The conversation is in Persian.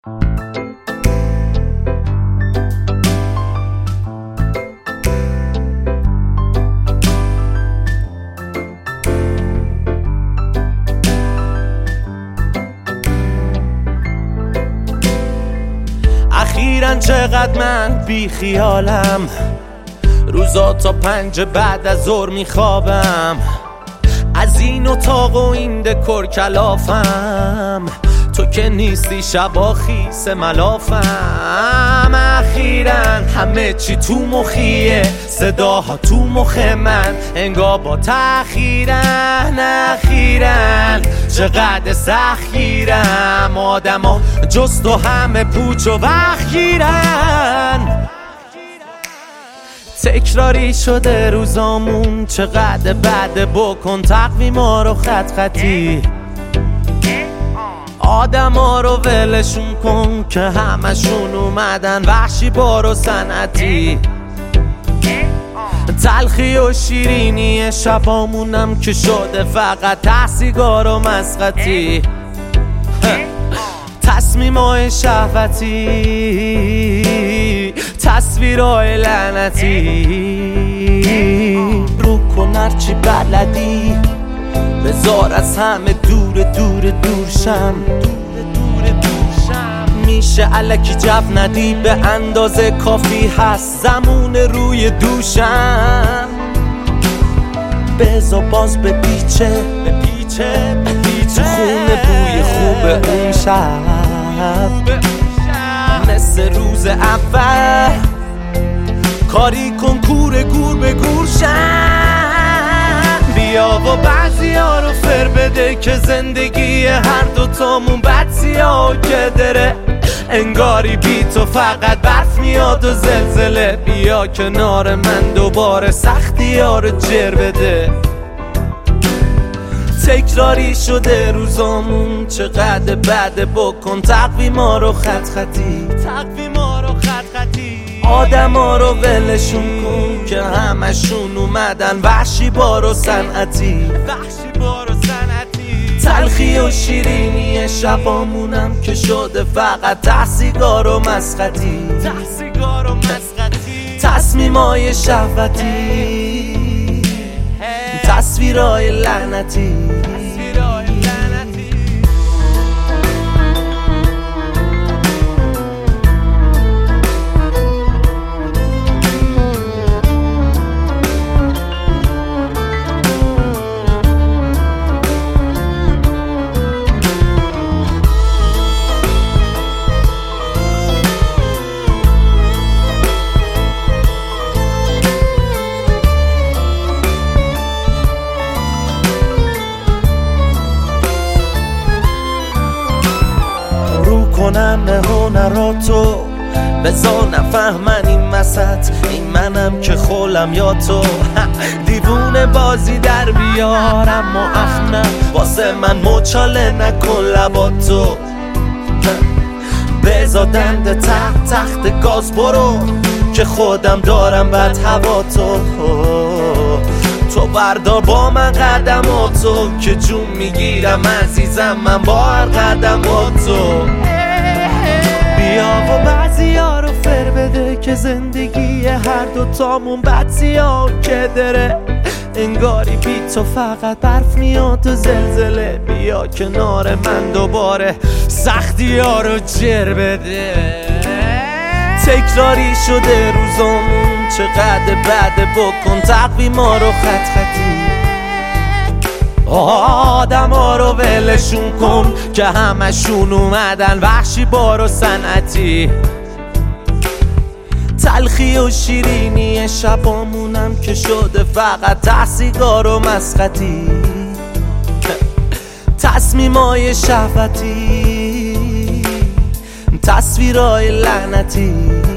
اخیراً چقدر من بی خیالم، روزا تا 5 بعد از ظهر میخوابم، از این اتاق و این دکور کلافم، تو که نیستی شبا خیس ملافم. اخیراً همه چی تو مخیه، صداها تو مخ من انگار با تأخیرن. اخیراً چقدر سخت گیرم، آدما جز تو همه پوچ و وقت گیرن. تکراری شده روزامون، چقدر بعد بکن تقویما رو خط خطی، آدم ها رو ولشون کن که همشون اومدن وحشی بار و صنعتی. تلخی و شیرینی شبامونم که شده فقط سیگار و مسختی، تصمیمای شهوتی، تصویرای لعنتی. رو کن هرچی بلدی، بذار از همه دور شم. میشه الکی جو ندی، به اندازه کافی هست زمون روی دوشم. بذار باز بپیچه تو خونه بوی خوب اون شب، مثل روز اول کاری کن کور گور به گور شم. بیا و بعضی ها رو فر بده که زندگی هر دوتامون بد سیاه که داره، انگاری بی تو فقط برف میاد و زلزله. بیا کنار من دوباره سختی ها رو جر بده. تکراری شده روزامون، چقدر بعد بکن تقویما رو خط خطی، آدم ها رو ولشون کن که همشون اومدن وحشی بار و صنعتی. تلخی و شیرینی شبامونم که شده فقط سیگار و مسختی، تصمیمای شهوتی، تصویرای لعنتی. کنم هنراتو، بذار نفهمن این وسط، این منم که خولم یا تو. دیوونه بازی در بیارم و اخنم، واسه من مچاله نکن لباتو. بذار دنده تخت گاز برو که خودم دارم بد هواتو. تو بردار با من قدماتو که جون میگیرم عزیزم من با هر قدماتو. بیا و بعضی ها رو فر بده که زندگی هر دوتامون بد سیاه که داره، انگاری بی تو فقط برف میاد و زلزله. بیا کنار من دوباره سختی ها رو جر بده. تکراری شده روزامون، چقدر بعد بکن تقویما رو خط خطی، آدم ها رو ولشون کن که همشون اومدن وحشی بار و صنعتی. تلخی و شیرینی شبامونم که شده فقط سیگار و مسختی، تصمیمای شهوتی، تصویرای لعنتی.